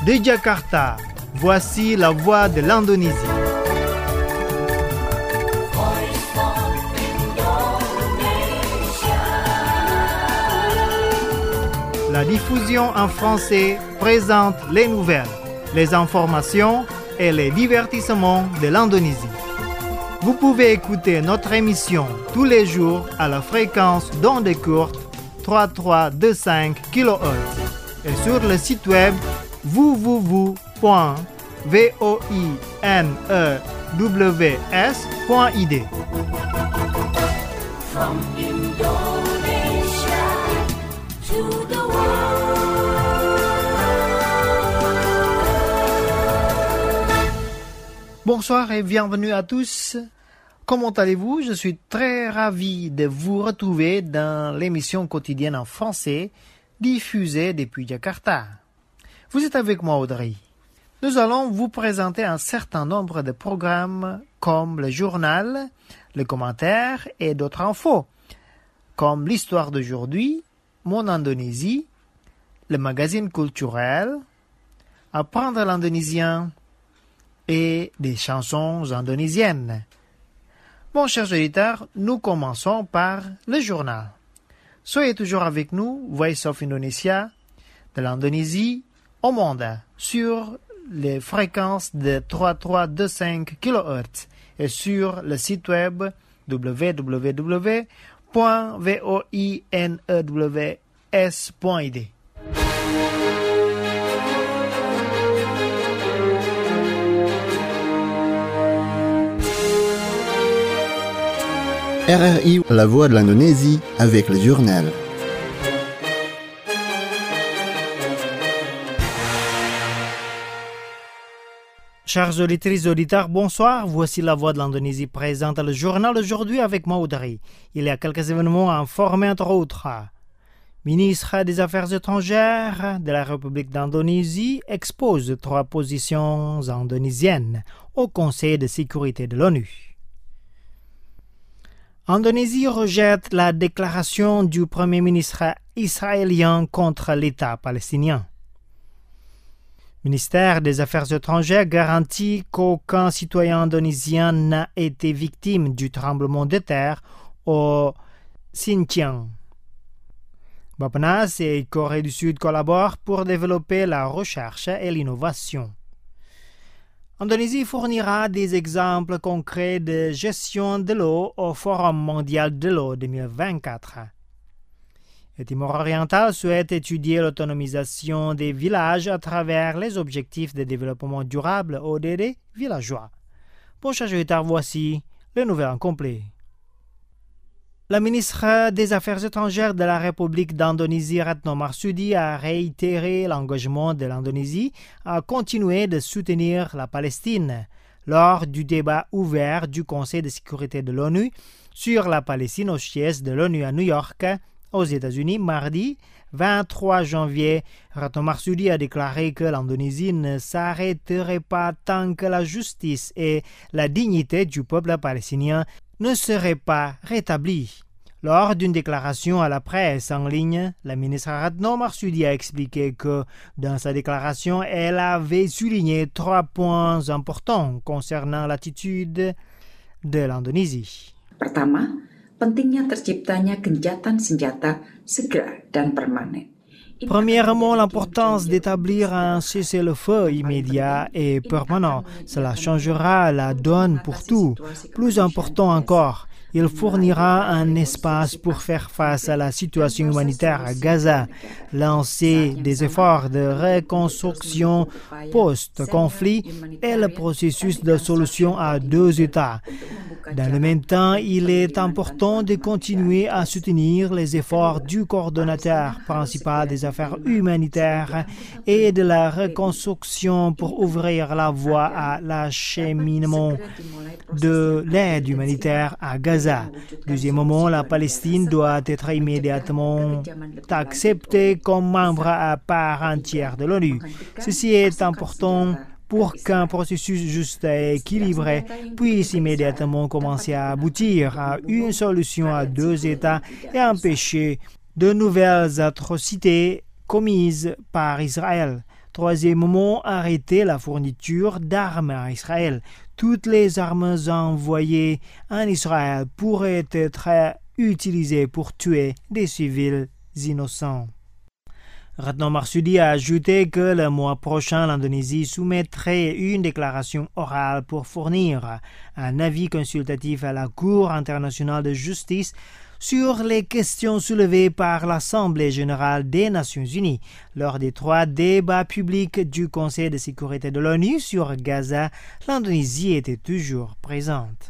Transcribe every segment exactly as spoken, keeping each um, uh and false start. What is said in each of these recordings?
De Jakarta, voici la voix de l'Indonésie. La diffusion en français présente les nouvelles, les informations et les divertissements de l'Indonésie. Vous pouvez écouter notre émission tous les jours à la fréquence d'ondes courtes trois mille trois cent vingt-cinq kilohertz et sur le site web w w w point voinews point i d. From Indonesia to the Bonsoir et bienvenue à tous. Comment allez-vous? Je suis très ravi de vous retrouver dans l'émission quotidienne en français diffusée depuis Jakarta. Vous êtes avec moi, Audrey. Nous allons vous présenter un certain nombre de programmes comme le journal, le commentaire et d'autres infos, comme l'histoire d'aujourd'hui, mon Indonésie, le magazine culturel, apprendre l'indonésien et des chansons indonésiennes. Bon, chers auditeurs, nous commençons par le journal. Soyez toujours avec nous, Voice of Indonesia, de l'Indonésie au monde, sur les fréquences de trois mille trois cent vingt-cinq kilohertz et sur le site web w w w point voinews point i d. R R I, la voix de l'Indonésie, avec le journal. Chers auditrices et auditeurs, bonsoir. Voici la voix de l'Indonésie présente le journal aujourd'hui avec moi, Audrey. Il y a quelques événements à informer entre autres. Ministre des Affaires étrangères de la République d'Indonésie expose trois positions indonésiennes au Conseil de sécurité de l'ONU. Indonésie rejette la déclaration du Premier ministre israélien contre l'État palestinien. Ministère des Affaires étrangères garantit qu'aucun citoyen indonésien n'a été victime du tremblement de terre au Xinjiang. Bappenas et Corée du Sud collaborent pour développer la recherche et l'innovation. L'Indonésie fournira des exemples concrets de gestion de l'eau au Forum mondial de l'eau deux mille vingt-quatre. Le Timor oriental souhaite étudier l'autonomisation des villages à travers les objectifs de développement durable O D D villageois. Pour changer tard, voici le nouvel en complet. La ministre des Affaires étrangères de la République d'Indonésie, Retno Marsudi, a réitéré l'engagement de l'Indonésie à continuer de soutenir la Palestine lors du débat ouvert du Conseil de sécurité de l'ONU sur la Palestine au siège de l'ONU à New York, aux États-Unis, mardi vingt-trois janvier. Retno Marsudi a déclaré que l'Indonésie ne s'arrêterait pas tant que la justice et la dignité du peuple palestinien ne seraient pas rétablies. Lors d'une déclaration à la presse en ligne, la ministre Retno Marsudi a expliqué que, dans sa déclaration, elle avait souligné trois points importants concernant l'attitude de l'Indonésie. Pertama, pentingnya terciptanya gencatan senjata segera dan permanen. Premièrement, l'importance d'établir un cessez-le-feu immédiat et permanent. Cela changera la donne pour tout. Plus important encore, il fournira un espace pour faire face à la situation humanitaire à Gaza, lancer des efforts de reconstruction post-conflit et le processus de solution à deux États. Dans le même temps, il est important de continuer à soutenir les efforts du coordonnateur principal des affaires humanitaires et de la reconstruction pour ouvrir la voie à l'acheminement de l'aide humanitaire à Gaza. Deuxièmement, la Palestine doit être immédiatement acceptée comme membre à part entière de l'ONU. Ceci est important pour qu'un processus juste et équilibré puisse immédiatement commencer à aboutir à une solution à deux États et empêcher de nouvelles atrocités commises par Israël. Troisièmement, arrêter la fourniture d'armes à Israël. Toutes les armes envoyées en Israël pourraient être utilisées pour tuer des civils innocents. Retno Marsudi a ajouté que le mois prochain, l'Indonésie soumettrait une déclaration orale pour fournir un avis consultatif à la Cour internationale de justice sur les questions soulevées par l'Assemblée générale des Nations unies. Lors des trois débats publics du Conseil de sécurité de l'ONU sur Gaza, l'Indonésie était toujours présente.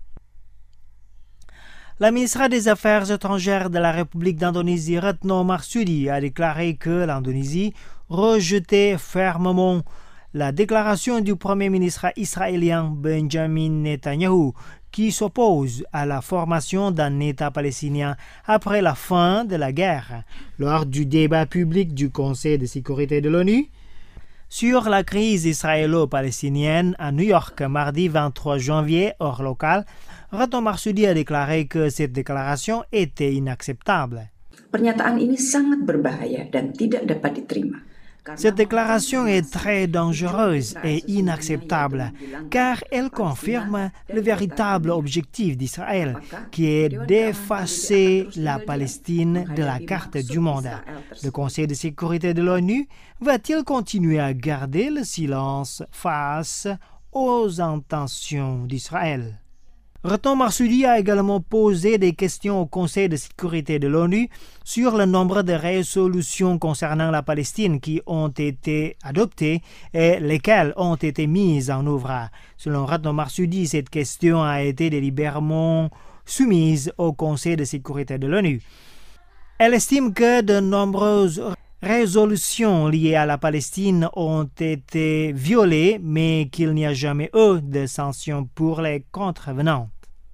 La ministre des Affaires étrangères de la République d'Indonésie, Retno Marsudi, a déclaré que l'Indonésie rejetait fermement la déclaration du Premier ministre israélien Benjamin Netanyahu qui s'oppose à la formation d'un État palestinien après la fin de la guerre. Lors du débat public du Conseil de sécurité de l'ONU sur la crise israélo-palestinienne à New York, mardi vingt-trois janvier, heure locale, Retno Marsudi a déclaré que cette déclaration était inacceptable. Pernyataan ini sangat berbahaya dan tidak dapat diterima. Cette déclaration est très dangereuse et inacceptable car elle confirme le véritable objectif d'Israël, qui est d'effacer la Palestine de la carte du monde. Le Conseil de sécurité de l'ONU va-t-il continuer à garder le silence face aux intentions d'Israël? Retno Marsudi a également posé des questions au Conseil de sécurité de l'ONU sur le nombre de résolutions concernant la Palestine qui ont été adoptées et lesquelles ont été mises en œuvre. Selon Retno Marsudi, cette question a été délibérément soumise au Conseil de sécurité de l'ONU. Elle estime que de nombreuses résolutions liées à la Palestine ont été violées, mais qu'il n'y a jamais eu de sanctions pour les contrevenants.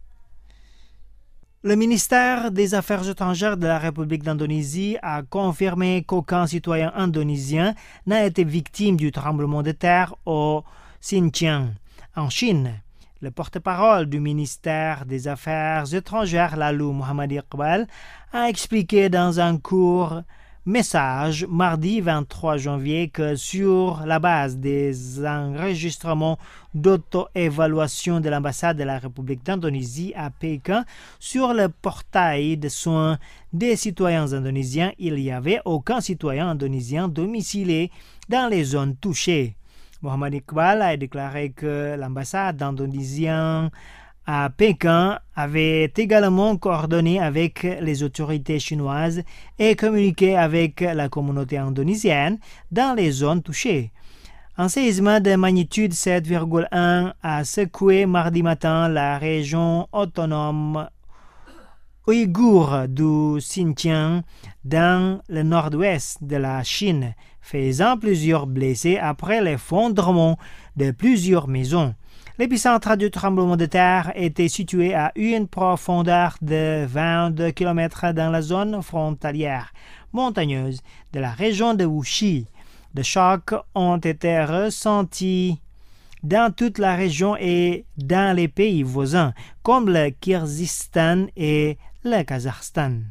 Le ministère des Affaires étrangères de la République d'Indonésie a confirmé qu'aucun citoyen indonésien n'a été victime du tremblement de terre au Xinjiang, en Chine. Le porte-parole du ministère des Affaires étrangères, Lalu Muhammad Iqbal, a expliqué dans un court message mardi vingt-trois janvier que sur la base des enregistrements d'auto-évaluation de l'ambassade de la République d'Indonésie à Pékin sur le portail de soins des citoyens indonésiens, il n'y avait aucun citoyen indonésien domicilié dans les zones touchées. Muhammad Iqbal a déclaré que l'ambassade indonésienne à Pékin avait également coordonné avec les autorités chinoises et communiqué avec la communauté indonésienne dans les zones touchées. Un séisme de magnitude sept virgule un a secoué mardi matin la région autonome ouïghour du Xinjiang dans le nord-ouest de la Chine, faisant plusieurs blessés après l'effondrement de plusieurs maisons. L'épicentre du tremblement de terre était situé à une profondeur de vingt-deux kilomètres dans la zone frontalière montagneuse de la région de Wuxi. Des chocs ont été ressentis dans toute la région et dans les pays voisins, comme le Kirghizistan et le Kazakhstan.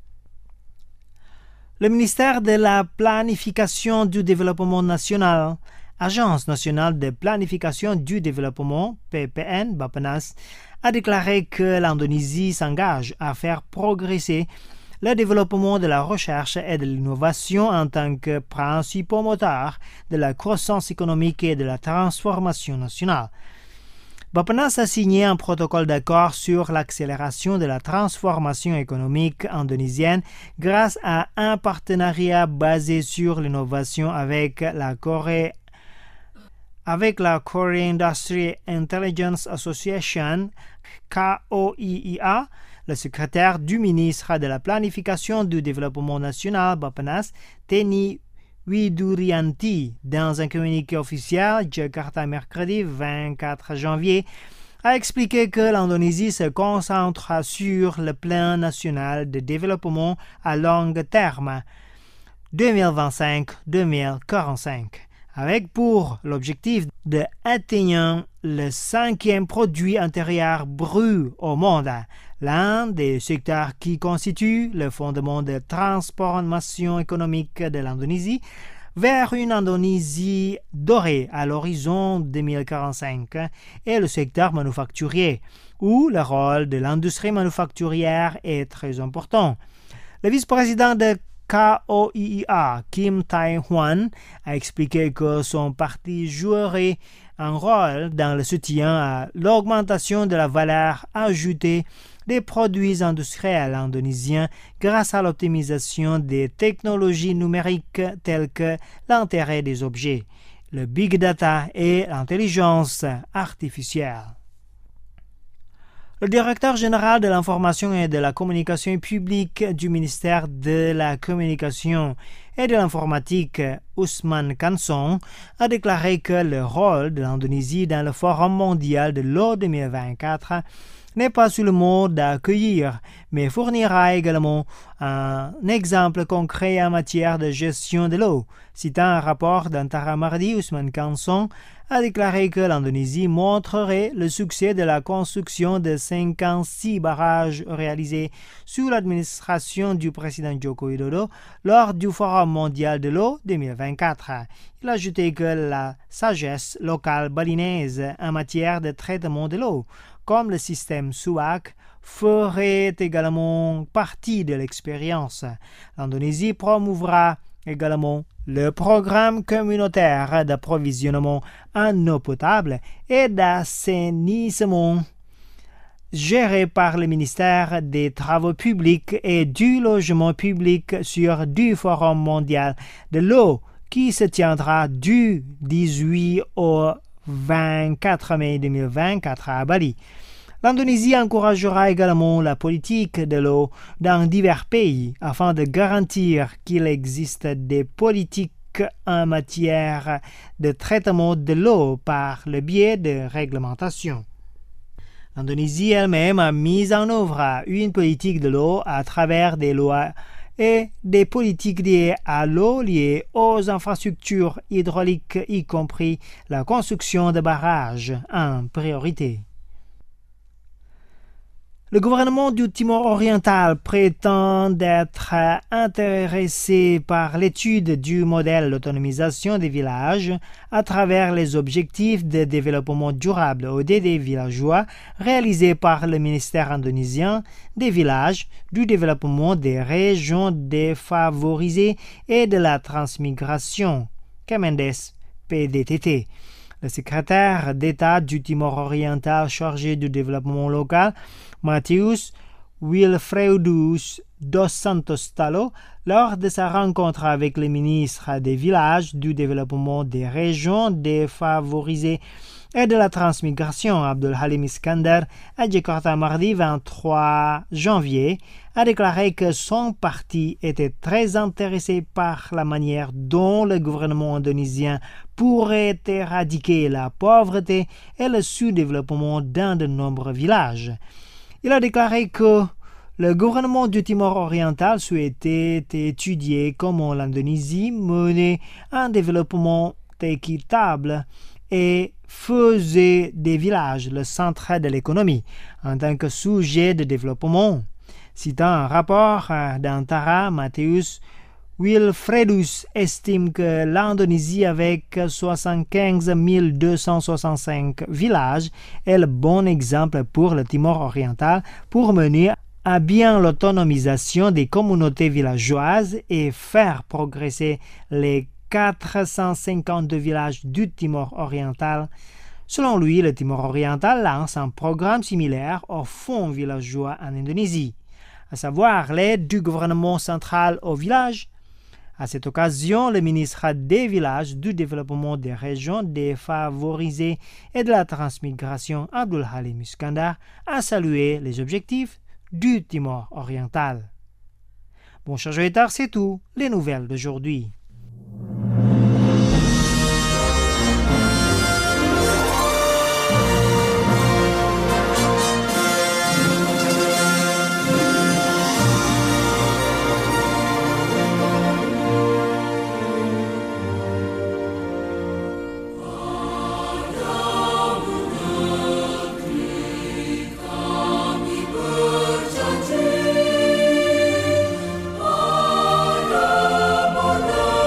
Le ministère de la Planification du Développement National, Agence nationale de planification du développement, P P N, Bappenas, a déclaré que l'Indonésie s'engage à faire progresser le développement de la recherche et de l'innovation en tant que principaux moteurs de la croissance économique et de la transformation nationale. Bappenas a signé un protocole d'accord sur l'accélération de la transformation économique indonésienne grâce à un partenariat basé sur l'innovation avec la Corée avec la Korea Industry Intelligence Association, K O I I A. Le secrétaire du ministre de la Planification du Développement National, Bappenas, Teni Widurianti, dans un communiqué officiel, Jakarta mercredi vingt-quatre janvier, a expliqué que l'Indonésie se concentre sur le plan national de développement à long terme deux mille vingt-cinq à deux mille quarante-cinq. Avec pour l'objectif d'atteindre le cinquième produit intérieur brut au monde, l'un des secteurs qui constitue le fondement de transformation économique de l'Indonésie. vers une Indonésie dorée à l'horizon deux mille quarante-cinq est le secteur manufacturier, où le rôle de l'industrie manufacturière est très important. Le vice-président de K O I I A, Kim Tae-hwan, a expliqué que son parti jouerait un rôle dans le soutien à l'augmentation de la valeur ajoutée des produits industriels indonésiens grâce à l'optimisation des technologies numériques telles que l'intérêt des objets, le big data et l'intelligence artificielle. Le directeur général de l'information et de la communication publique du ministère de la Communication et de l'Informatique, Usman Kansong, a déclaré que le rôle de l'Indonésie dans le Forum mondial de l'eau deux mille vingt-quatre n'est pas seulement d'accueillir, mais fournira également un exemple concret en matière de gestion de l'eau. Citant un rapport d'Antara mardi, Usman Kansong a déclaré que l'Indonésie montrerait le succès de la construction de cinquante-six barrages réalisés sous l'administration du président Joko Widodo lors du Forum mondial de l'eau deux mille vingt-quatre. Il a ajouté que la sagesse locale balinaise en matière de traitement de l'eau, comme le système SUAC, ferait également partie de l'expérience. L'Indonésie promouvra également le programme communautaire d'approvisionnement en eau potable et d'assainissement géré par le ministère des Travaux publics et du Logement public sur du Forum mondial de l'eau qui se tiendra du dix-huit au vingt-quatre mai deux mille vingt-quatre à Bali. L'Indonésie encouragera également la politique de l'eau dans divers pays afin de garantir qu'il existe des politiques en matière de traitement de l'eau par le biais de réglementations. L'Indonésie elle-même a mis en œuvre une politique de l'eau à travers des lois et des politiques liées à l'eau liées aux infrastructures hydrauliques, y compris la construction de barrages en priorité. Le gouvernement du Timor oriental prétend être intéressé par l'étude du modèle d'autonomisation des villages à travers les objectifs de développement durable O D D villageois réalisés par le ministère indonésien des villages, du développement des régions défavorisées et de la transmigration, Kemendes P D T T. Le secrétaire d'État du Timor oriental chargé du développement local, Matheus Wilfredus dos Santos Talo, lors de sa rencontre avec le ministre des Villages, du Développement des Régions défavorisées et de la Transmigration, Abdul Halim Iskandar, à Jakarta mardi vingt-trois janvier, a déclaré que son parti était très intéressé par la manière dont le gouvernement indonésien pourrait éradiquer la pauvreté et le sous-développement dans de nombreux villages. Il a déclaré que le gouvernement du Timor oriental souhaitait étudier comment l'Indonésie menait un développement équitable et faisait des villages le centre de l'économie en tant que sujet de développement. Citant un rapport d'Antara, Matheus Wilfredus estime que l'Indonésie, avec soixante-quinze mille deux cent soixante-cinq villages, est le bon exemple pour le Timor oriental pour mener à bien l'autonomisation des communautés villageoises et faire progresser les quatre cent cinquante-deux villages du Timor oriental. Selon lui, le Timor oriental lance un programme similaire au Fonds villageois en Indonésie, à savoir l'aide du gouvernement central aux villages. À cette occasion, le ministre des Villages, du Développement des Régions défavorisées et de la Transmigration, Abdul Halim Iskandar, a salué les objectifs du Timor oriental. Bon, chers auditeurs, c'est tout, les nouvelles d'aujourd'hui. Pada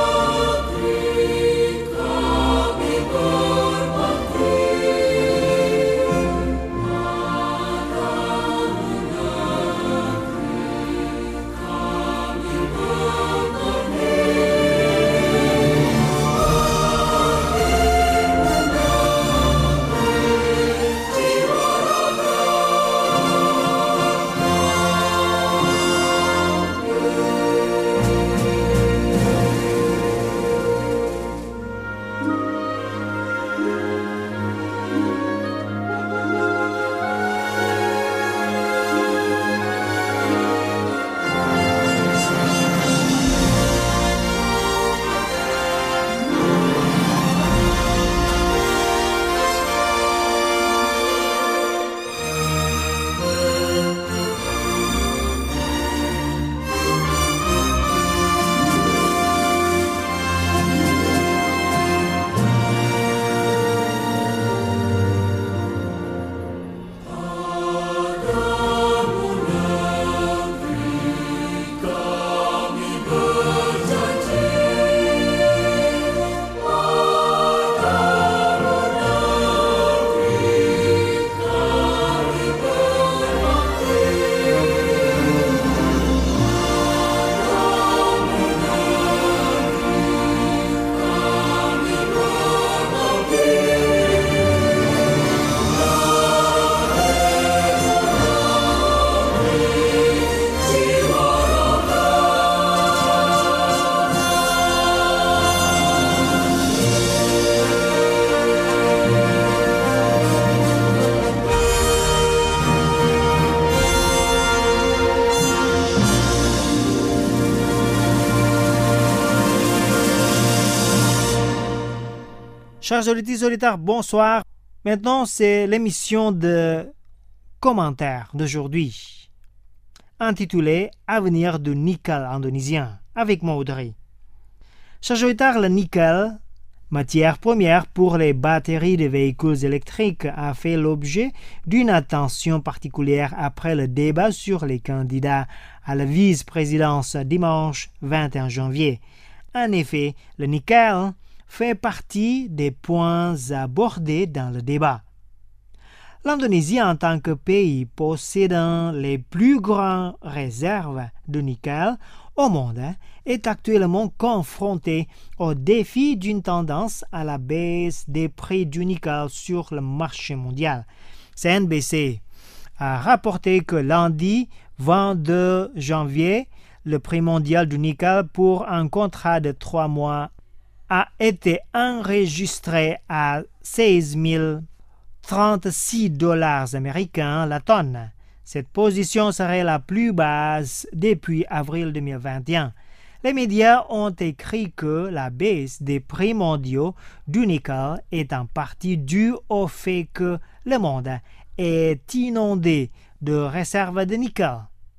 Chers auditeurs, auditeurs, bonsoir. Maintenant, c'est l'émission de commentaires d'aujourd'hui, intitulée Avenir du nickel indonésien, avec moi Audrey. Chers auditeurs, le nickel, matière première pour les batteries de véhicules électriques, a fait l'objet d'une attention particulière après le débat sur les candidats à la vice-présidence dimanche vingt et un janvier. En effet, le nickel fait partie des points abordés dans le débat. L'Indonésie, en tant que pays possédant les plus grandes réserves de nickel au monde, est actuellement confrontée au défi d'une tendance à la baisse des prix du nickel sur le marché mondial. C N B C a rapporté que lundi vingt-deux janvier, le prix mondial du nickel pour un contrat de trois mois a été enregistré à seize mille trente-six dollars américains la tonne. Cette position serait la plus basse depuis avril deux mille vingt et un. Les médias ont écrit que la baisse des prix mondiaux du nickel est en partie due au fait que le monde est inondé de réserves de nickel.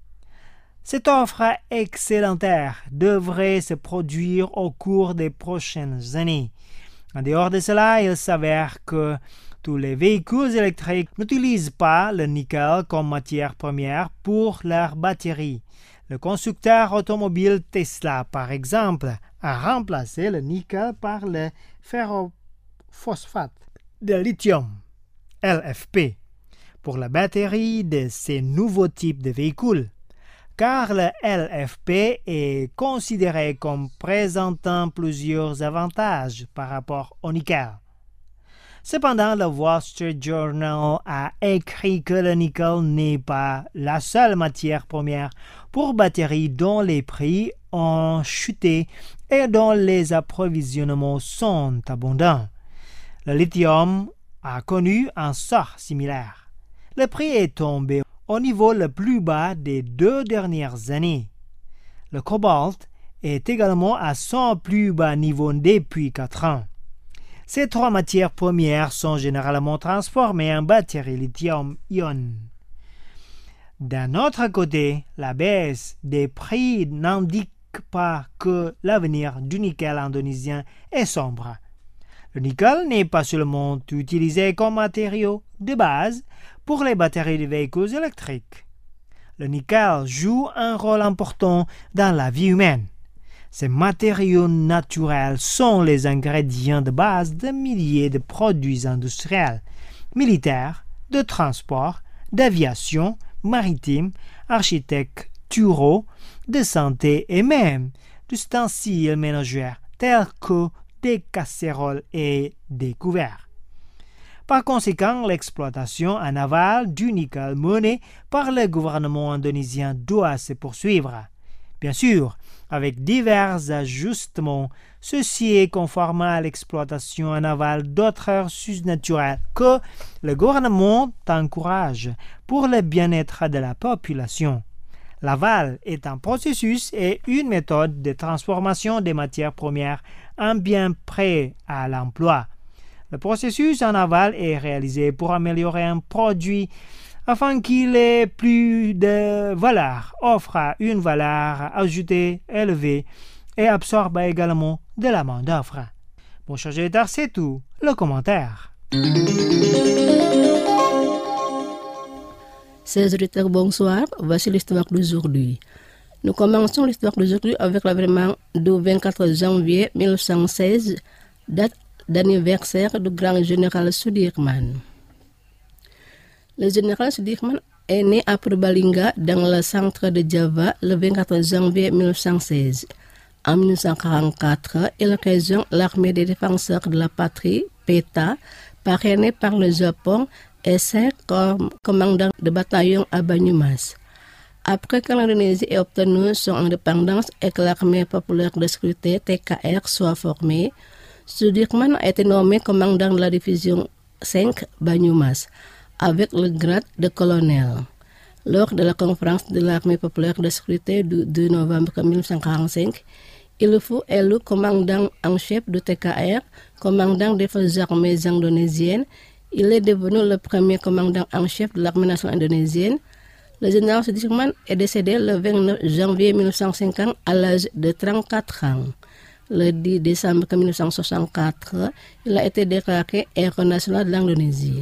Cette offre excédentaire devrait se produire au cours des prochaines années. En dehors de cela, il s'avère que tous les véhicules électriques n'utilisent pas le nickel comme matière première pour leurs batteries. Le constructeur automobile Tesla, par exemple, a remplacé le nickel par le ferrophosphate de lithium, L F P, pour la batterie de ces nouveaux types de véhicules, car le L F P est considéré comme présentant plusieurs avantages par rapport au nickel. Cependant, le Wall Street Journal a écrit que le nickel n'est pas la seule matière première pour batteries dont les prix ont chuté et dont les approvisionnements sont abondants. Le lithium a connu un sort similaire. Le prix est tombé au niveau le plus bas des deux dernières années. Le cobalt est également à son plus bas niveau depuis quatre ans. Ces trois matières premières sont généralement transformées en batteries lithium-ion. D'un autre côté, la baisse des prix n'indique pas que l'avenir du nickel indonésien est sombre. Le nickel n'est pas seulement utilisé comme matériau de base pour les batteries de véhicules électriques. Le nickel joue un rôle important dans la vie humaine. Ces matériaux naturels sont les ingrédients de base de milliers de produits industriels, militaires, de transport, d'aviation, maritime, architecturaux, de santé et même d'ustensiles ménagers tels que des casseroles et des couverts. Par conséquent, l'exploitation en aval du nickel menée par le gouvernement indonésien doit se poursuivre. Bien sûr, avec divers ajustements, ceci est conforme à l'exploitation en aval d'autres ressources naturelles que le gouvernement encourage pour le bien-être de la population. L'aval est un processus et une méthode de transformation des matières premières en biens prêts à l'emploi. Le processus en aval est réalisé pour améliorer un produit afin qu'il ait plus de valeur, offre une valeur ajoutée élevée et absorbe également de la main-d'œuvre. Bon, chers auditeurs, c'est tout. Le commentaire. Chers auditeurs, bonsoir. Voici l'histoire d'aujourd'hui. Nous commençons l'histoire d'aujourd'hui avec l'avènement du vingt-quatre janvier mille neuf cent seize, date d'anniversaire du grand général Sudirman. Le général Sudirman est né à Purbalingga dans le centre de Java le vingt-quatre janvier mille neuf cent seize. En mille neuf cent quarante-quatre, il rejoint l'armée des défenseurs de la patrie, P E T A, parrainée par le Japon et sert comme commandant de bataillon à Banyumas. Après que l'Indonésie ait obtenu son indépendance et que l'armée populaire de sécurité T K R soit formée, Sudirman a été nommé commandant de la division cinq Banyumas, avec le grade de colonel. Lors de la conférence de l'armée populaire de sécurité du deux novembre mille neuf cent quarante-cinq, il fut élu commandant en chef de T K R commandant des forces armées indonésiennes. Il est devenu le premier commandant en chef de l'armée nationale indonésienne. Le général Sudirman est décédé le vingt-neuf janvier mille neuf cent cinquante à l'âge de trente-quatre ans. Le dix décembre mille neuf cent soixante-quatre, il a été déclaré héros national de l'Indonésie.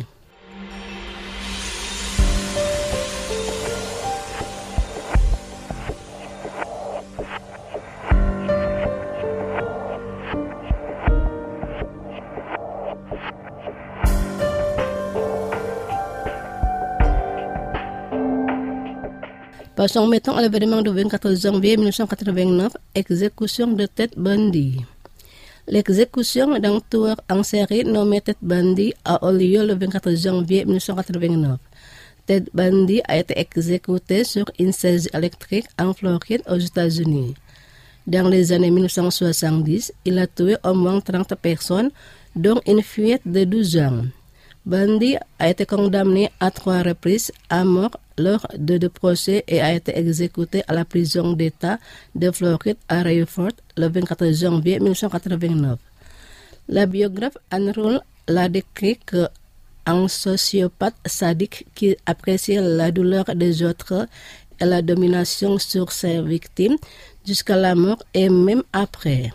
Passons maintenant à l'événement du vingt-quatre janvier mille neuf cent quatre-vingt-neuf, exécution de Ted Bundy. L'exécution d'un tueur en série nommé Ted Bundy a eu lieu le vingt-quatre janvier mille neuf cent quatre-vingt-neuf. Ted Bundy a été exécuté sur une chaise électrique en Floride aux États-Unis. Dans les années mille neuf cent soixante-dix, il a tué au moins trente personnes, dont une fillette de douze ans. Bundy a été condamné à trois reprises à mort lors de deux procès et a été exécuté à la prison d'État de Floride à Rayford le vingt-quatre janvier mille neuf cent quatre-vingt-neuf. La biographe Anne Rule l'a décrit qu'un sociopathe sadique qui appréciait la douleur des autres et la domination sur ses victimes jusqu'à la mort et même après.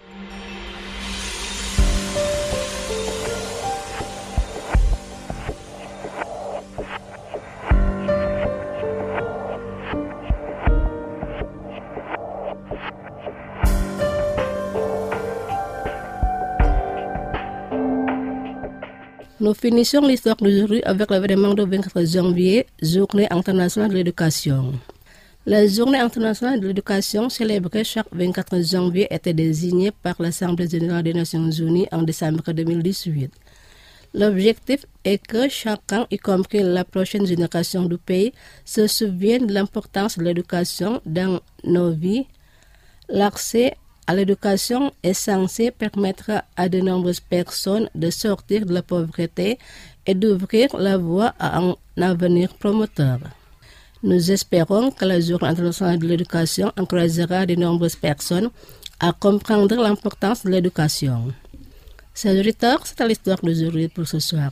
Nous finissons l'histoire d'aujourd'hui avec l'événement du vingt-quatre janvier, Journée internationale de l'éducation. La Journée internationale de l'éducation célébrée chaque vingt-quatre janvier était désignée par l'Assemblée générale des Nations unies en décembre deux mille dix-huit. L'objectif est que chacun, y compris la prochaine génération du pays, se souvienne de l'importance de l'éducation dans nos vies. L'accès à l'éducation est censé permettre à de nombreuses personnes de sortir de la pauvreté et d'ouvrir la voie à un avenir prometteur. Nous espérons que la Journée internationale de l'éducation encouragera de nombreuses personnes à comprendre l'importance de l'éducation. Chers auditeurs, c'est l'histoire d'aujourd'hui pour ce soir.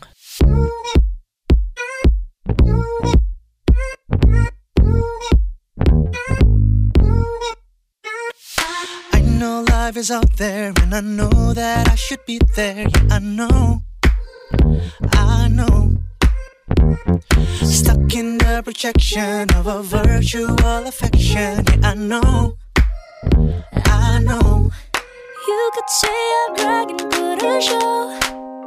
Life is out there and I know that I should be there. Yeah, I know, I know. Stuck in the projection of a virtual affection. Yeah, I know, I know. You could say I'm bragging, put a show.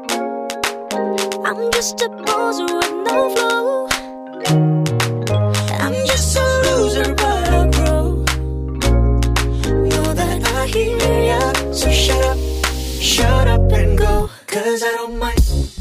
I'm just a poser with no flow. I'm just a loser, but I'll grow. Know that I hear ya, so shut up, shut up and go. Cause I don't mind.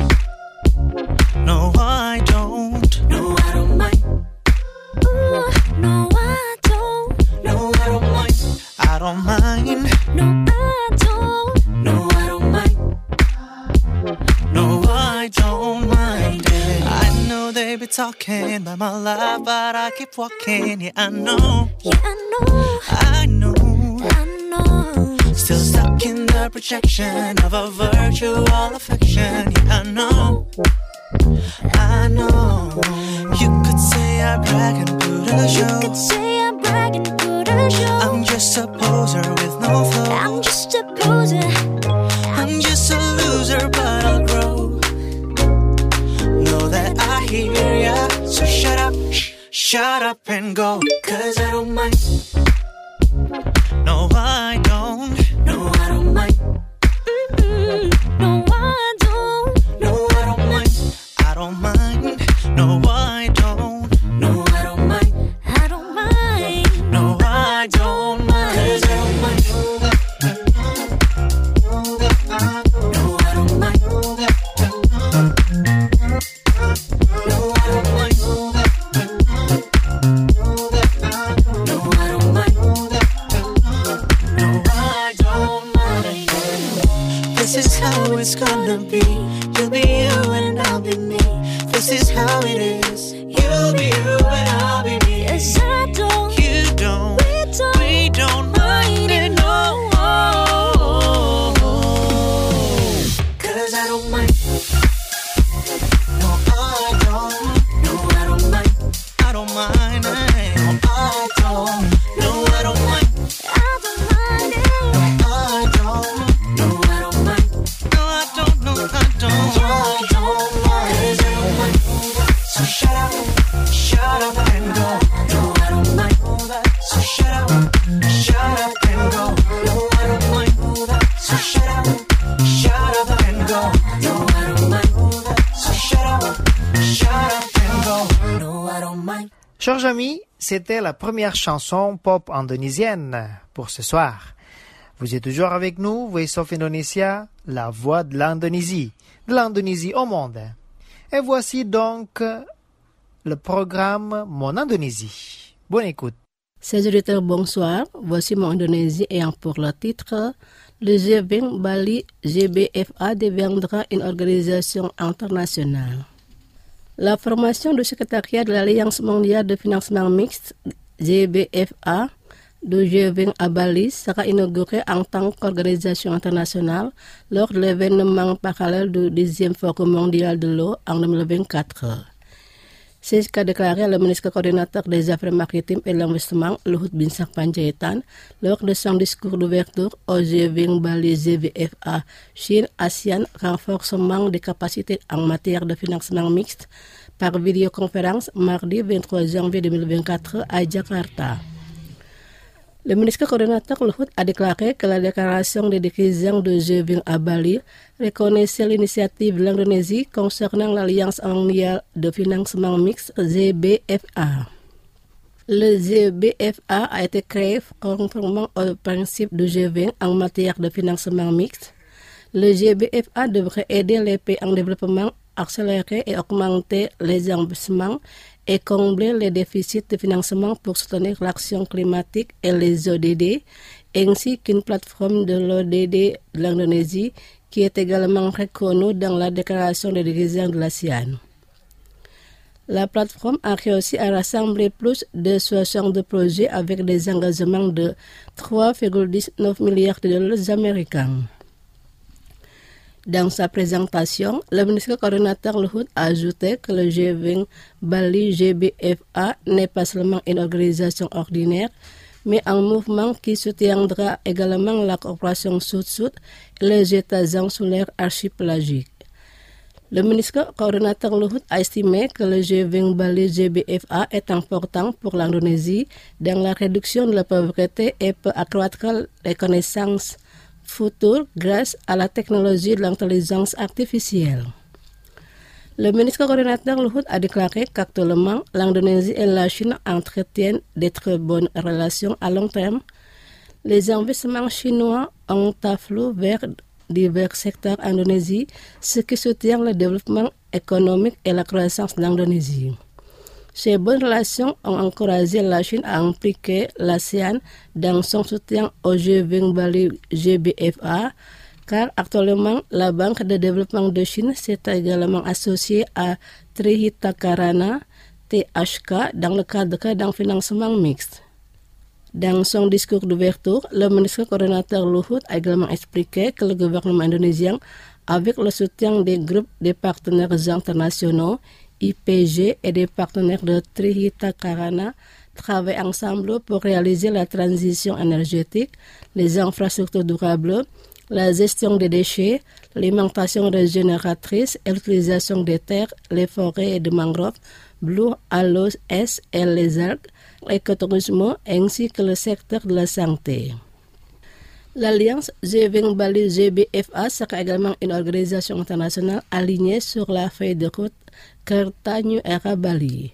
No, I don't. No, I don't mind. Ooh, no, I don't. No, I don't mind. I don't mind. No, I don't. No, I don't mind. No, I don't mind it. I know they be talking about my life, but I keep walking. Yeah, I know. Yeah, I know. I know. I know. Still stuck in the projection of a virtual affection. Yeah, I know. I know. You could say I brag and put a show. You could say I brag and put a show. I'm just a poser with no flow. I'm just a poser. I'm just a loser, but I'll grow. Know that I hear ya, so shut up, shh, shut up and go. Cause I don't mind. No, I don't. No, I don't mind. Mm-mm. No, I don't. No, I don't mind. I don't mind. No, I don't. No, I don't mind. I don't mind. No, I don't mind. Cause I don't mind. No, I don't mind. No, I don't mind. No, I don't mind. No, I shut up and go. No, I don't mind that. So shut up, shut up and go. No, I don't mind that. So shut up, shut up and go. No, I don't mind that. So shut up, shut up and go. No, I don't mind. Chers amis, c'était la première chanson pop indonésienne pour ce soir. Vous êtes toujours avec nous, Voice of Indonesia, la voix de l'Indonésie, de l'Indonésie au monde. Et voici donc le programme Mon Indonésie. Bonne écoute. Chers auditeurs, bonsoir. Voici Mon Indonésie ayant pour le titre le G vingt Bali G B F A deviendra une organisation internationale. La formation du secrétariat de l'Alliance mondiale de financement mixte G B F A du G vingt à Bali sera inaugurée en tant qu'organisation internationale lors de l'événement parallèle du dixième Forum mondial de l'eau en deux mille vingt-quatre. C'est ce qu'a déclaré le ministre coordinateur des Affaires maritimes et de l'investissement, Luhut Binsar Panjaitan, lors de son discours d'ouverture au G vingt Bali G B F A Chine-ASEAN renforcement des capacités en matière de financement mixte par vidéoconférence mardi vingt-trois janvier deux mille vingt-quatre à Jakarta. Le ministre coordinateur Luhut a déclaré que la déclaration de décision de G vingt à Bali reconnaissait l'initiative de l'Indonésie concernant l'Alliance mondiale de financement mixte G B F A. Le G B F A a été créé conformément au principe du G vingt en matière de financement mixte. Le G B F A devrait aider les pays en développement, accélérer et augmenter les investissements et combler les déficits de financement pour soutenir l'action climatique et les O D D, ainsi qu'une plateforme de l'O D D de l'Indonésie qui est également reconnue dans la déclaration de dirigeants de l'ASEAN. La plateforme a réussi à rassembler plus de soixante projets avec des engagements de trois virgule dix-neuf milliards de dollars américains. Dans sa présentation, le ministre coordinateur Luhut a ajouté que le G vingt Bali G B F A n'est pas seulement une organisation ordinaire, mais un mouvement qui soutiendra également la coopération sud-sud et les États insulaires archipélagiques. Le ministre coordinateur Luhut a estimé que le G vingt Bali G B F A est important pour l'Indonésie dans la réduction de la pauvreté et peut accroître les connaissances futur grâce à la technologie de l'intelligence artificielle. Le ministre coordinateur Luhut a déclaré qu'actuellement, l'Indonésie et la Chine entretiennent de très bonnes relations à long terme. Les investissements chinois ont afflué vers divers secteurs indonésiens, ce qui soutient le développement économique et la croissance de l'Indonésie. Ces bonnes relations ont encouragé la Chine à impliquer l'ASEAN dans son soutien au G vingt Bali G B F A, car actuellement, la Banque de développement de Chine s'est également associée à Trihita Karana, T H K, dans le cadre d'un financement mixte. Dans son discours d'ouverture, le ministre coordinateur Luhut a également expliqué que le gouvernement indonésien, avec le soutien des groupes de partenaires internationaux, I P G et des partenaires de Trihita Karana travaillent ensemble pour réaliser la transition énergétique, les infrastructures durables, la gestion des déchets, l'alimentation régénératrice et l'utilisation des terres, les forêts et de mangroves, Blue Aloe S et les algues, l'écotourisme ainsi que le secteur de la santé. L'Alliance G vingt Bali G B F A sera également une organisation internationale alignée sur la feuille de route Kerta New Era Bali.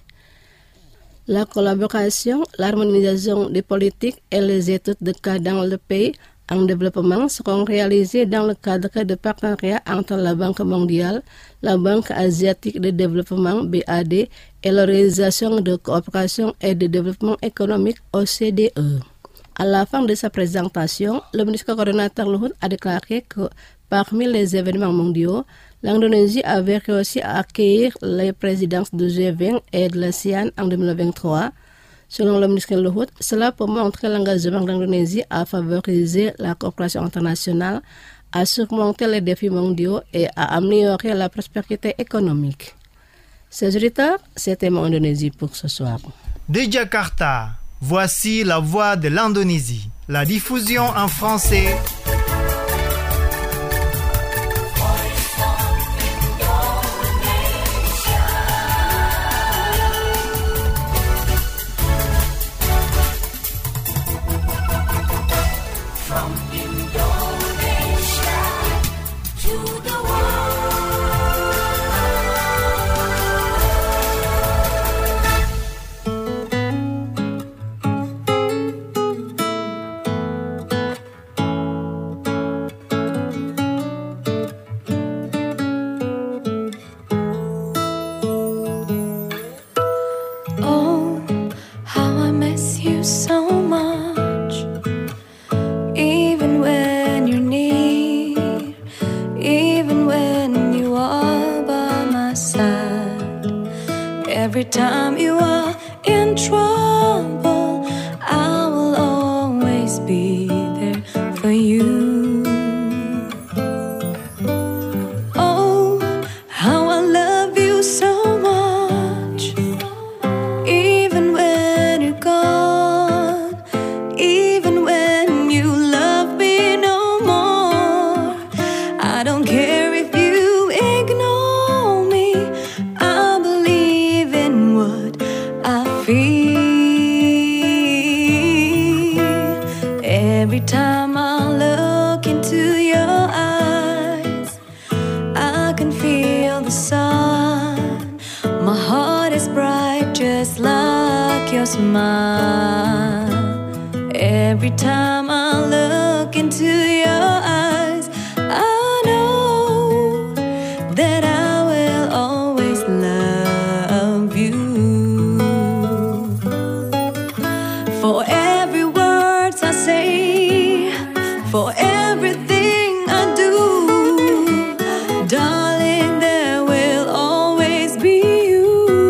La collaboration, l'harmonisation des politiques et les études de cas dans le pays en développement seront réalisées dans le cadre de partenariats entre la Banque mondiale, la Banque asiatique de développement B A D et l'Organisation de coopération et de développement économique O C D E. À la fin de sa présentation, le ministre coordinateur Luhut a déclaré que parmi les événements mondiaux, l'Indonésie avait réussi à accueillir les présidences du G vingt et de l'ASEAN en deux mille vingt-trois. Selon le ministre Luhut, cela peut montrer l'engagement de l'Indonésie à favoriser la coopération internationale, à surmonter les défis mondiaux et à améliorer la prospérité économique. Chers auditeurs, c'était Mon Indonésie pour ce soir. De Jakarta, voici la voix de l'Indonésie. La diffusion en français. Oh, how I miss you so much. Even when you're near, even when you are by my side. Every time you are in trouble, I will always be there for you. Oh, how I love you so much. Even when you're gone, even when you love me no more, I don't care if you ignore me. I believe in what I feel. Every time I look into your eyes, I can feel the sun. My heart is bright just like your smile. Every time I look into your eyes, I know that I will always love you. For every word I say, for everything I do, darling, there will always be you.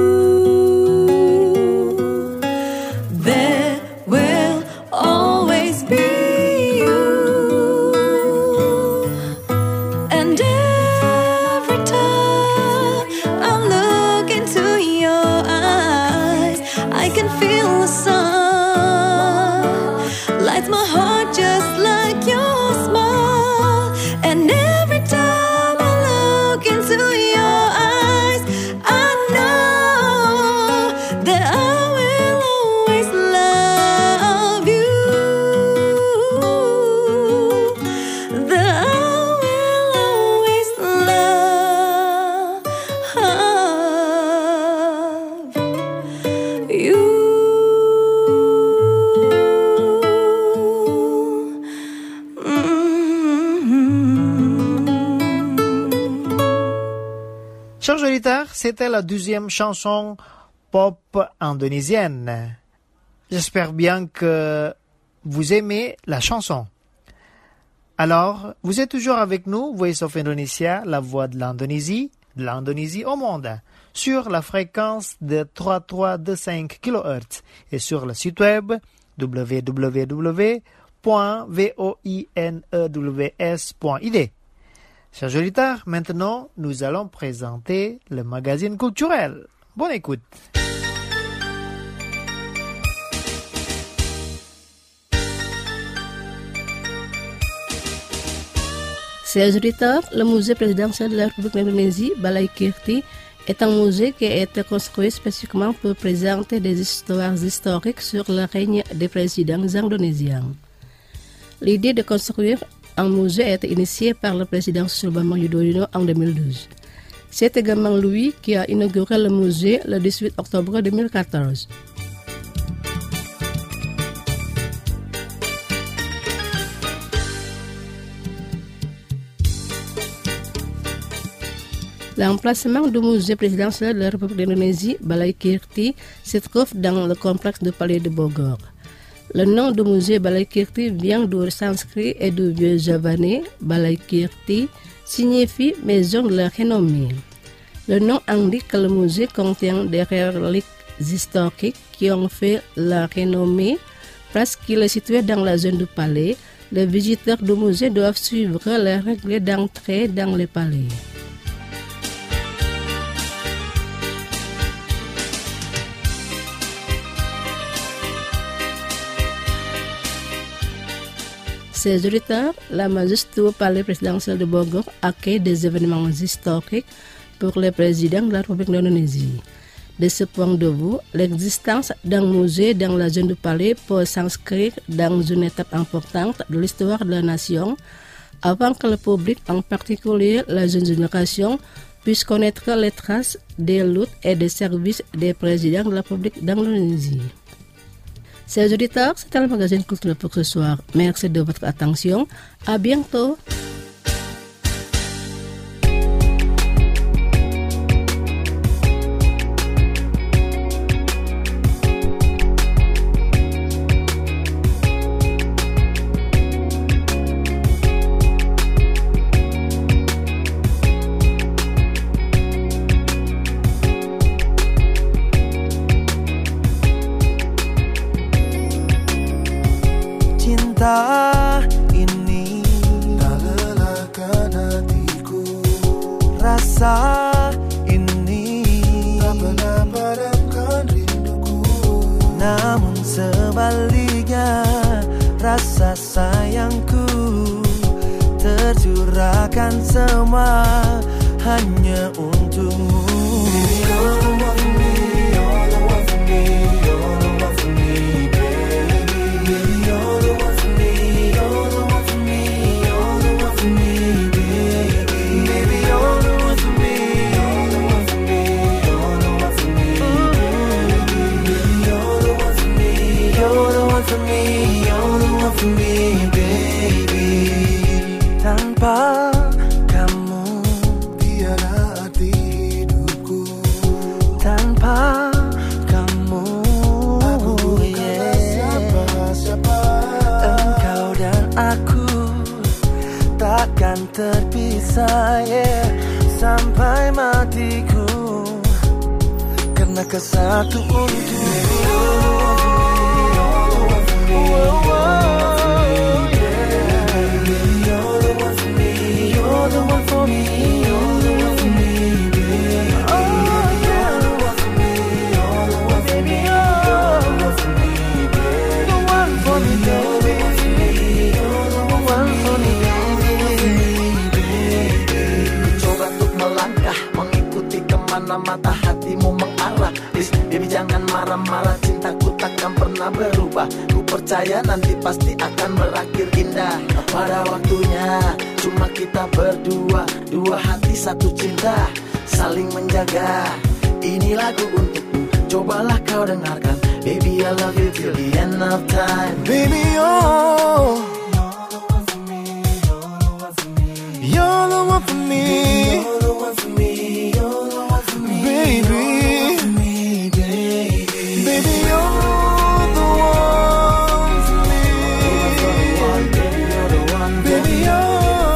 There will always be you. And every time I look into your eyes, I can feel the sun lights my heart just like your smile. And every time I look into your eyes, I know that I will always love you. That I will always love you. Chers auditeurs, c'était la deuxième chanson pop indonésienne. J'espère bien que vous aimez la chanson. Alors, vous êtes toujours avec nous, Voice of Indonesia, la voix de l'Indonésie, de l'Indonésie au monde, sur la fréquence de trois mille trois cent vingt-cinq kilohertz et sur le site web w w w point voinews point i d. Chers auditeurs, maintenant, nous allons présenter le magazine culturel. Bonne écoute. Chers auditeurs, le musée présidentiel de la République d'Indonésie, Balai Kirti, est un musée qui a été construit spécifiquement pour présenter des histoires historiques sur le règne des présidents indonésiens. L'idée de construire un musée a été initiée par le président Susilo Yudhoyono en deux mille douze. C'est également lui qui a inauguré le musée le dix-huit octobre deux mille quatorze. L'emplacement du musée présidentiel de la République d'Indonésie, Balai Kirti, se trouve dans le complexe du palais de Bogor. Le nom du musée Balai Kirti vient du sanskrit et du vieux javanais. Balai Kirti signifie maison de la renommée. Le nom indique que le musée contient des reliques historiques qui ont fait la renommée. Parce qu'il est situé dans la zone du palais, les visiteurs du musée doivent suivre les règles d'entrée dans le palais. Ces auditeurs, la majestueux palais présidentiel de Bogor accueille des événements historiques pour les présidents de la République d'Indonésie. De ce point de vue, l'existence d'un musée dans la zone du palais peut s'inscrire dans une étape importante de l'histoire de la nation, avant que le public, en particulier la jeune génération, puisse connaître les traces des luttes et des services des présidents de la République d'Indonésie. Chers auditeurs, c'était le magazine culturel pour ce soir. Merci de votre attention. À bientôt. cinta ini tak lelahkan hatiku. Rasa ini tak pernah padamkan rinduku. Namun sebaliknya rasa sayangku tercurahkan semua hanya untukmu. You're the one for me, you're the one for me, you're the one for me, baby. You're the one for me, you're the one for me, you're the one for me, baby. Baby, you're the one for me, you're the one for me, you're the one for me, baby. You're the one for me, you're the one for me, you're the one for me, baby. Tanpa kamu tiada arti hidupku. Tanpa kamu aku bukan siapa-siapa. Engkau dan aku takkan terpisah, yeah, sampai matiku, karena kesatu untukmu. You're the one for me, you're the one for me, baby. Oh, you're the one for me, you're the one for me, you're the one for me, baby. The one for me, baby. You're the one for me, baby. Coba untuk melangkah, mengikuti kemana mata hatimu mengarah. Please, baby jangan marah-marah, cintaku takkan pernah berubah. Ku percaya nanti pasti akan berakhir indah. Pada waktunya cuma kita berdua, dua hati satu cinta, saling menjaga. Ini lagu untukmu, cobalah kau dengarkan. Baby I love you till the end of time. Baby oh, you're the one for me, you're the one for me, you're the one for me, baby. Baby you're the one for me, you're the one, baby you're.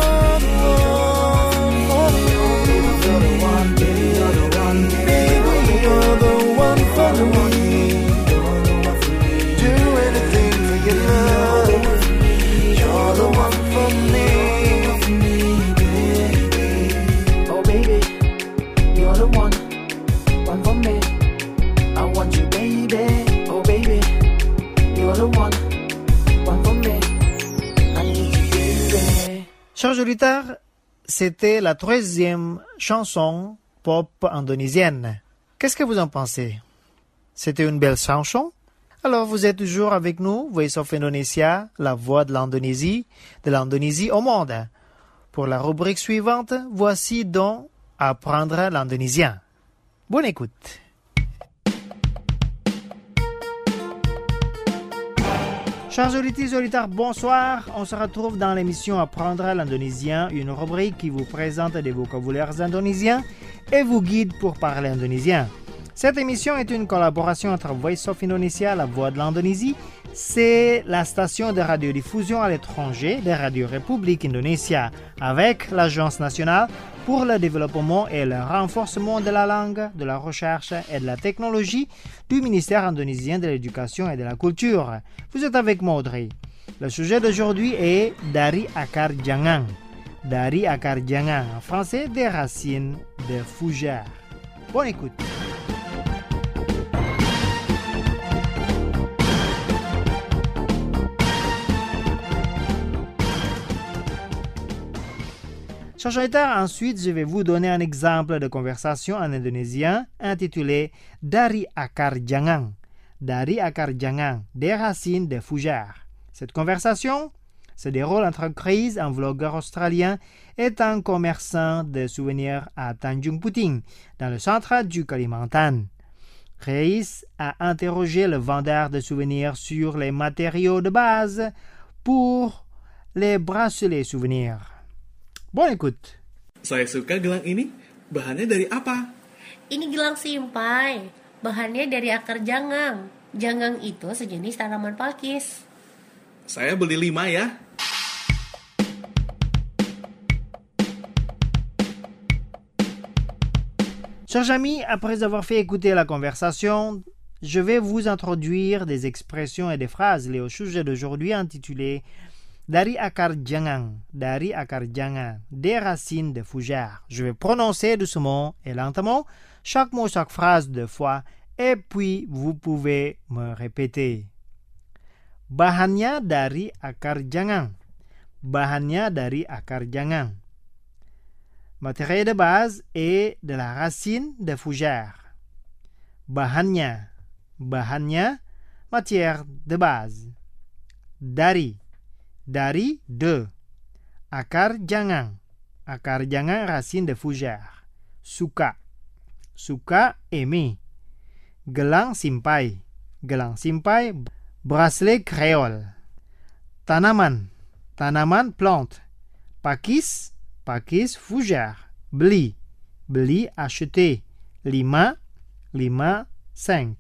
Chers auditeurs, c'était la troisième chanson pop indonésienne. Qu'est-ce que vous en pensez? C'était une belle chanson? Alors vous êtes toujours avec nous, Voice of Indonesia, la voix de l'Indonésie, de l'Indonésie au monde. Pour la rubrique suivante, voici donc Apprendre l'indonésien. Bonne écoute. Chers auditeurs et auditeurs, bonsoir. On se retrouve dans l'émission Apprendre l'indonésien, une rubrique qui vous présente des vocabulaires indonésiens et vous guide pour parler indonésien. Cette émission est une collaboration entre Voice of Indonesia, la voix de l'Indonésie, c'est la station de radiodiffusion à l'étranger de Radio République Indonésia, avec l'Agence nationale pour le développement et le renforcement de la langue, de la recherche et de la technologie du ministère indonésien de l'Éducation et de la Culture. Vous êtes avec moi, Audrey. Le sujet d'aujourd'hui est Dari Akar Jangang. Dari Akar Jangang, en français, des racines de fougère. Bonne écoute. Chers auditeurs, ensuite, je vais vous donner un exemple de conversation en indonésien intitulé Dari Akar Jangang. Dari Akar Jangang, des racines de fougère. Cette conversation se déroule entre Chris, un vlogueur australien, et un commerçant de souvenirs à Tanjung Puting, dans le centre du Kalimantan. Chris a interrogé le vendeur de souvenirs sur les matériaux de base pour les bracelets souvenirs. Bonne écoute. Saya suka gelang ini. Bahannya dari apa? Ini gelang simpai. Bahannya dari akar jangang. Jangang itu sejenis tanaman pakis. Saya beli lima ya. Chers amis, après avoir fait écouter la conversation, je vais vous introduire des expressions et des phrases liées au sujet d'aujourd'hui intitulé Dari akar jangang, dari akar jangang, des racines de fougère. Je vais prononcer doucement et lentement chaque mot, chaque phrase deux fois, et puis vous pouvez me répéter. Bahannya dari akar jangang. Bahannya dari akar jangang. Matériel de base est de la racine de fougère. Bahannya. Bahannya, matière de base. Dari. Dari, de. Akar jangang. Akar jangang, racine de fougère. Suka. Suka, aimer. Gelang simpai. Gelang simpai, bracelet créole. Tanaman. Tanaman, plante. Pakis. Pakis, fougère. Beli. Beli, acheter. Lima. Lima, cinq.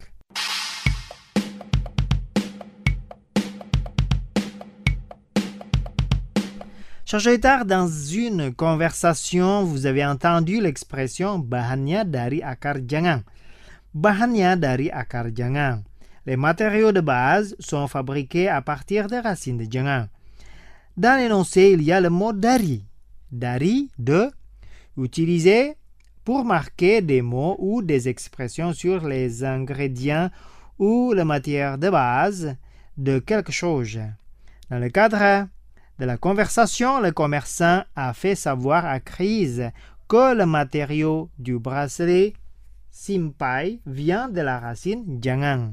Chers auditeurs, dans une conversation, vous avez entendu l'expression bahannya dari akar jangang. Bahannya dari akar jangang. Les matériaux de base sont fabriqués à partir des racines de jangang. Dans l'énoncé, il y a le mot dari. Dari, de, utilisé pour marquer des mots ou des expressions sur les ingrédients ou la matière de base de quelque chose. Dans le cadre de la conversation, le commerçant a fait savoir à Chris que le matériau du bracelet simpai vient de la racine jangang.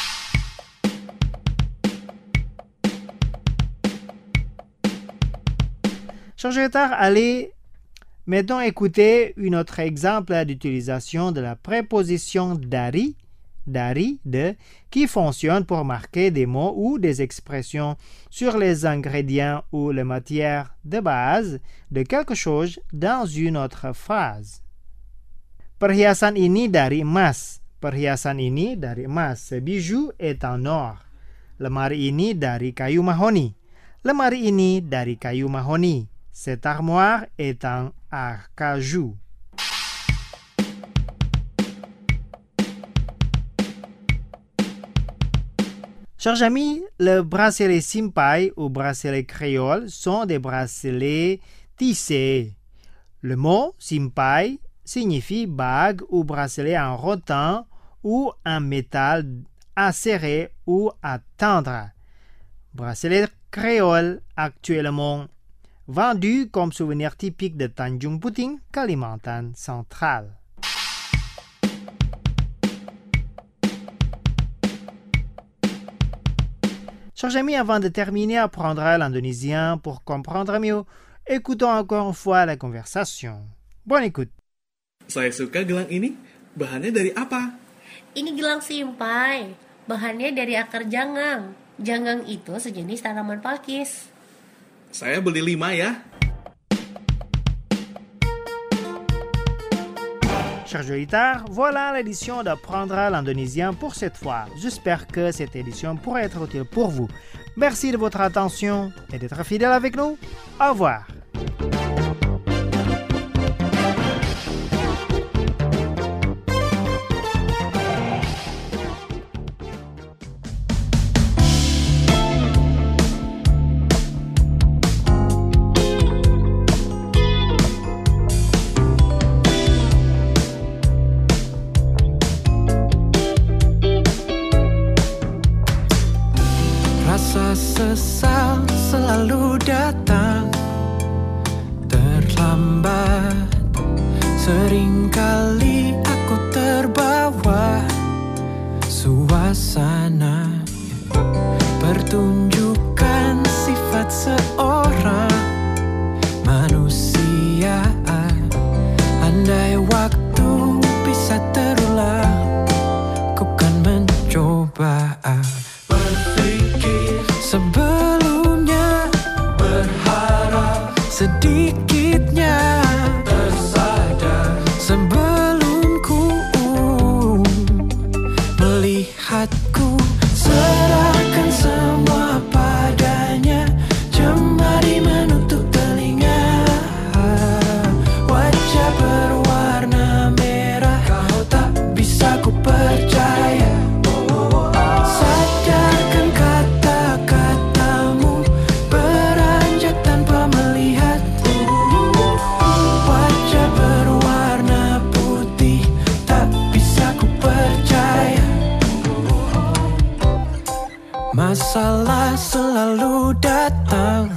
Chers auditeurs, allez maintenant écouter un autre exemple d'utilisation de la préposition dari, dari, de, qui fonctionne pour marquer des mots ou des expressions sur les ingrédients ou les matières de base de quelque chose dans une autre phrase. Perhiasan ini dari emas. Perhiasan ini dari emas. Ce bijou est en or. Lemari ini dari kayu mahoni. Lemari ini dari kayu mahoni. Cette armoire est en acajou. Chers amis, le bracelet simpai ou bracelet créole sont des bracelets tissés. Le mot simpai signifie bague ou bracelet en rotin ou en métal à serrer ou à tendre. Bracelet créole actuellement vendu comme souvenir typique de Tanjung Puting, Kalimantan central. Chers amis, avant de terminer, apprendre l'indonésien pour comprendre mieux. Écoutons encore une fois la conversation. Bonne écoute. Saya suka gelang ini. Bahannya dari apa? Ini gelang simpai. Bahannya dari akar jangang. Jangang itu sejenis tanaman palkis. Saya beli lima ya. Chers auditeurs, voilà l'édition d'apprendre l'indonésien pour cette fois. J'espère que cette édition pourra être utile pour vous. Merci de votre attention et d'être fidèle avec nous. Au revoir. Sesal selalu datang terlambat. Seringkali aku terbawa suasana pertunjukan sifat seorang manusia. Andai waktu bisa terulang, ku kan mencoba. Sebelumnya berharap sedikitnya tersadar sebelum ku melihatku serahkan semua padanya. Jemari menutup telinga, wajah berwarna merah, kau tak bisa ku percaya. Masalah selalu datang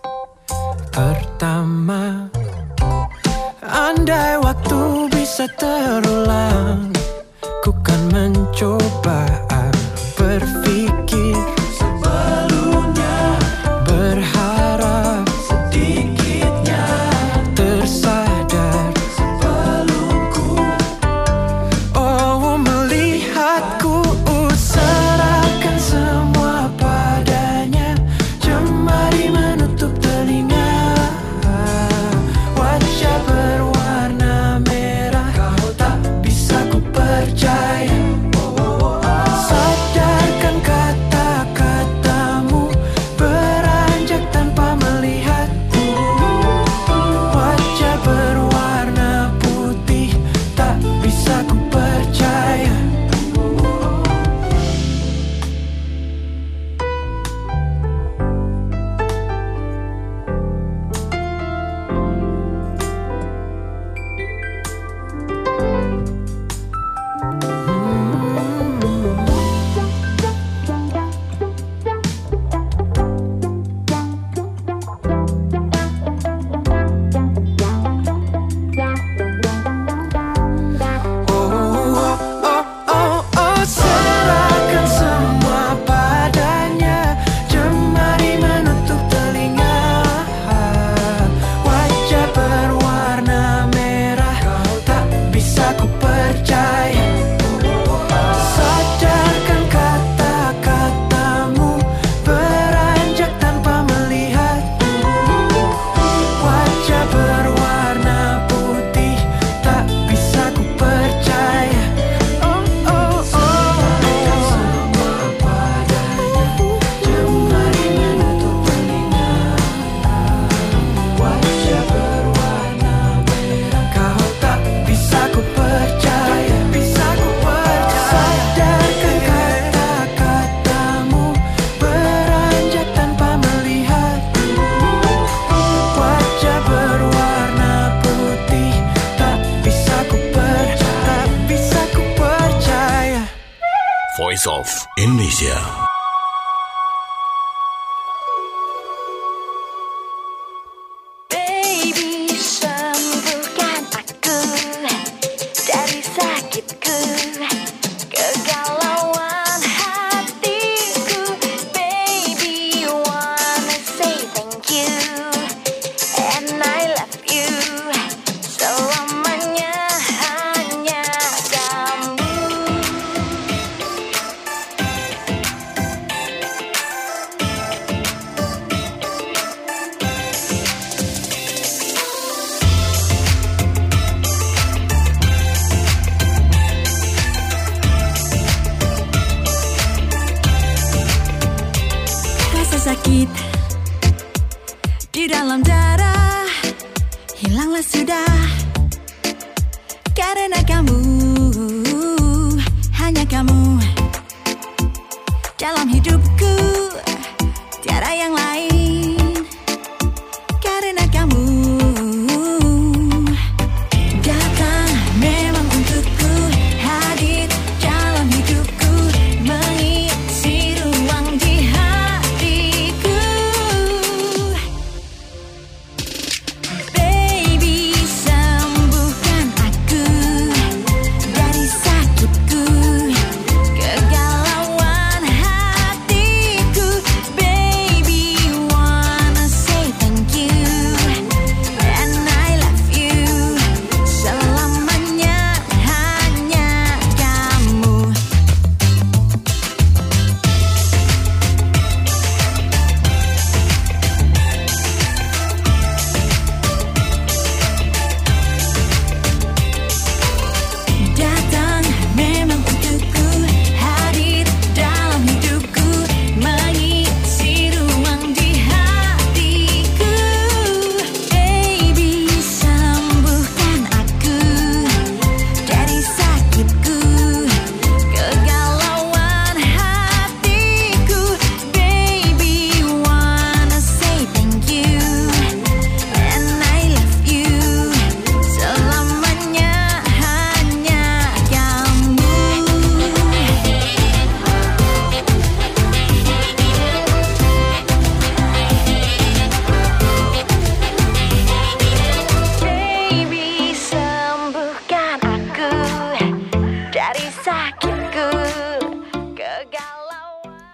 pertama. Andai waktu bisa terulang, ku kan mencoba berpikir sebelumnya, berharap sedikitnya tersadar sebelumku. Oh, melihatku serahkan semua padanya, jemari menutup telinga, wajah berwarna merah, kau tak bisa ku percaya. Sadarkan kata-katamu beranjak tanpa melihatku, wajah berwarna putih tak bisa ku percaya. Serahkan semua padanya, jemari menutup telinga, wajah berwarna merah, kau tak bisa ku percaya. Sadarkan kata-katamu beranjak tanpa melihatku, wajah berwarna putih tak bisa ku percaya. Oh, oh, oh. Jemari menutup telinga, wajah berwarna merah, kau tak bisa ku percaya, bisa ku percaya. Sadarkan kata-katamu beranjak tanpa melihatku, wajah berwarna putih tak bisa ku per, tak bisa ku percaya. Voice of Indonesia. Baby, sembuhkan aku dari sakitku, kegalauan hatiku. Baby, wanna say thank you, and I love you. Selamanya hanya kamu. Rasa sakit di dalam darah hilanglah sudah, karena kamu, hanya kamu dalam hidupku, tiada yang lain, karena kamu datang memang untukku, hadir dalam hidupku, mengisi ruang di hatiku. Baby, sembuhkan aku dari sakitku, kegalauan hatiku. Baby, wanna say thank you,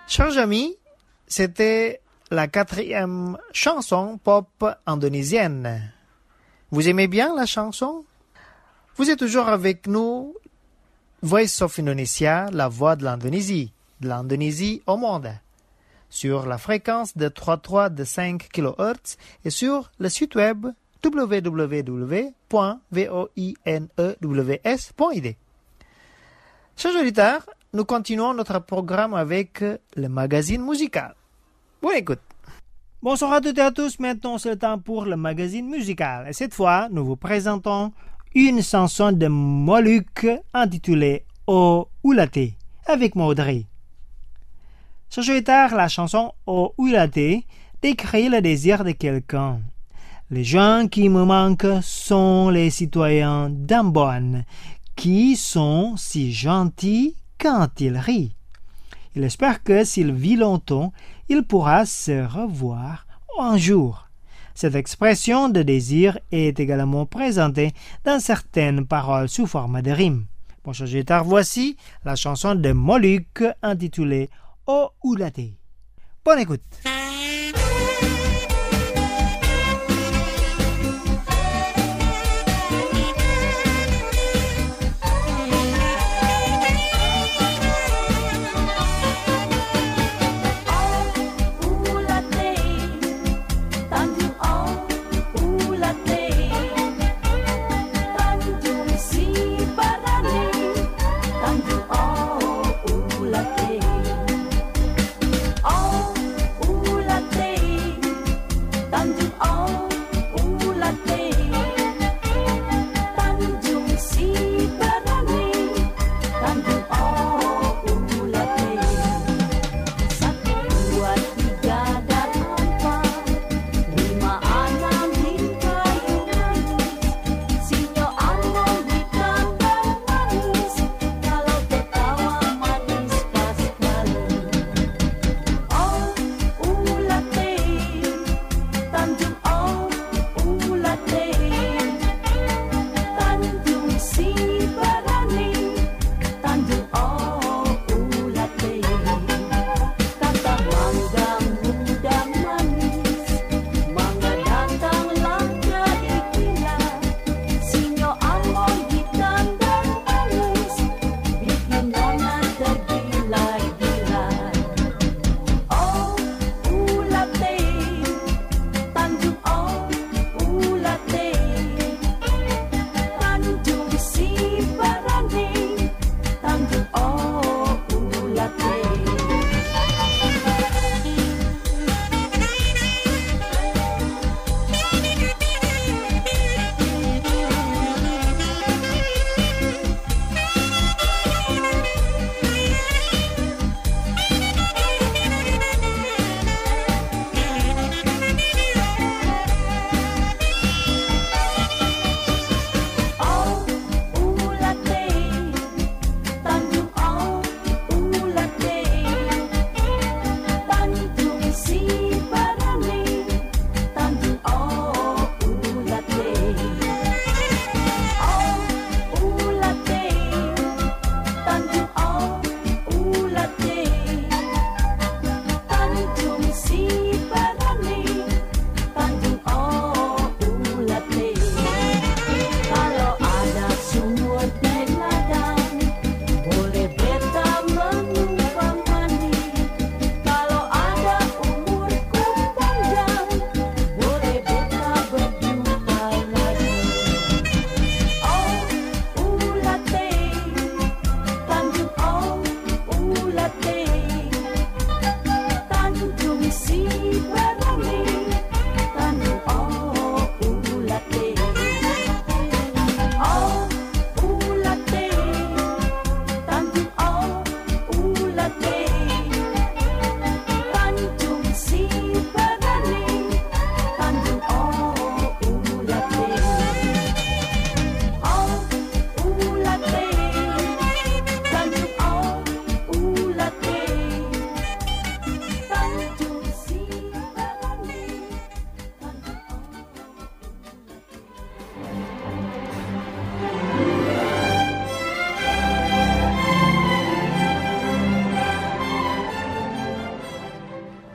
Chers amis, c'était la quatrième chanson pop indonésienne. Vous aimez bien la chanson? Vous êtes toujours avec nous, Voice of Indonesia, la voix de l'Indonésie, de l'Indonésie au monde, sur la fréquence de trente-trois virgule cinq kilohertz et sur le site web w w w point voinews point i d. Chers auditeurs, nous continuons notre programme avec le magazine musical. Bonne écoute. Bonsoir à toutes et à tous, maintenant c'est le temps pour le magazine musical. Et cette fois, nous vous présentons une chanson de Moluques intitulée O Ulate avec Maudry. Chers auditeurs, la chanson O Ulate décrit le désir de quelqu'un. Les gens qui me manquent sont les citoyens d'Ambon, qui sont si gentils quand ils rient. Il espère que s'il vit longtemps, il pourra se revoir un jour. Cette expression de désir est également présentée dans certaines paroles sous forme de rime. Bon, chers auditeurs, voici la chanson de Moluques intitulée O Ulate. Bonne écoute. Oh,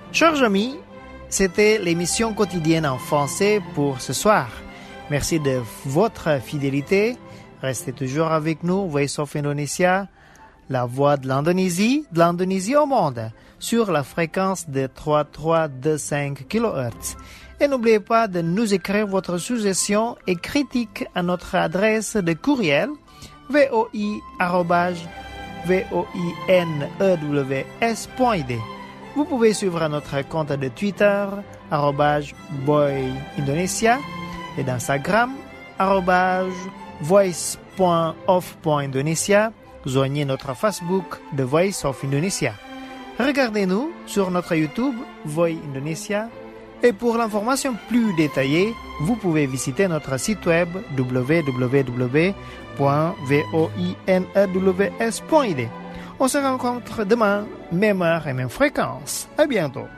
Chers amis, c'était l'émission quotidienne en français pour ce soir. Merci de votre fidélité. Restez toujours avec nous, Voice of Indonesia, la voix de l'Indonésie, de l'Indonésie au monde, sur la fréquence de trois mille trois cent vingt-cinq kilohertz. Et n'oubliez pas de nous écrire votre suggestion et critique à notre adresse de courriel voi arobase voinews point d. Vous pouvez suivre notre compte de Twitter arobase voindonesia et d'Instagram arobase voice point of point indonesia. Joignez notre Facebook The Voice of Indonesia. Regardez-nous sur notre YouTube Voi Indonesia. Et pour l'information plus détaillée, vous pouvez visiter notre site web w w w point voinews point d. On se rencontre demain, même heure et même fréquence. À bientôt.